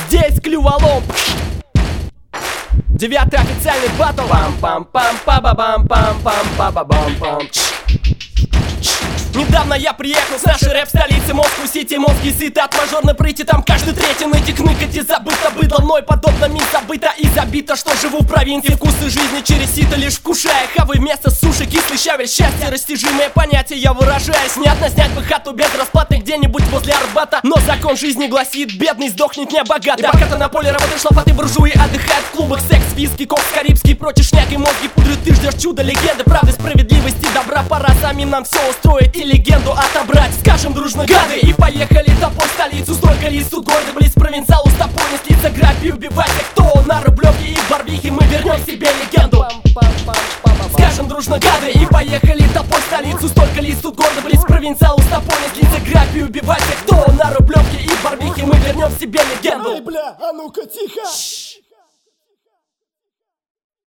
здесь клюволом. 9-й официальный батл. Пам-пам-пам-па-ба-бам-пам-пам-па-ба-бам-пам. Недавно я приехал с нашей рэп-столицы Москву-Сити. Мозги сыты от мажорной прыти. Там каждый третий нытик ныкать и забыто. Быдло мной подобно мин забыто и забито, что живу в провинции. Вкусы жизни через сито лишь вкушая хавы вместо суши. Кислый щавель, счастье, растяжимое понятие. Я выражаюсь, снятно снять бы хату без расплаты где-нибудь возле Арбата. Но закон жизни гласит, бедный сдохнет не богат. И пока-то на поле работы шлафаты буржуи отдыхают в клубах. Секс, виски, кокс, карибский, прочий шняк и мозги пудры. Ты ждешь чуда, легенды, правды, справедливости, добра. Пора самим нам все устроить и легенду отобрать. Скажем дружно гады и поехали топор в столицу. Столько лиц тут города, близ провинциал, устопор не слиться, грабь и убивать. Кто на Рублевке и в Барвихе мы вернем себе легенду. Скажем дружно гады и поехали топор в столицу. Столько лиц тут города, близ провинциал, устопор не слиться, грабь и убивать. Кто на Рублевке и в Барвихе мы вернем себе легенду. Эй, бля, а ну-ка тихо.